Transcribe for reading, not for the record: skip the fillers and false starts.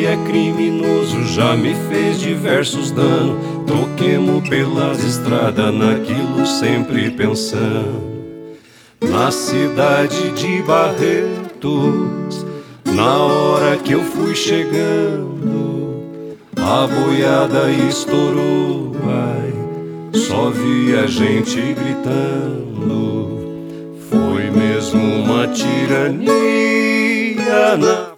e é criminoso, já me fez diversos danos. Troquemos pelas estradas, naquilo sempre pensando. Na cidade de Barretos, na hora que eu fui chegando, a boiada estourou, ai, só via gente gritando. Foi mesmo uma tirania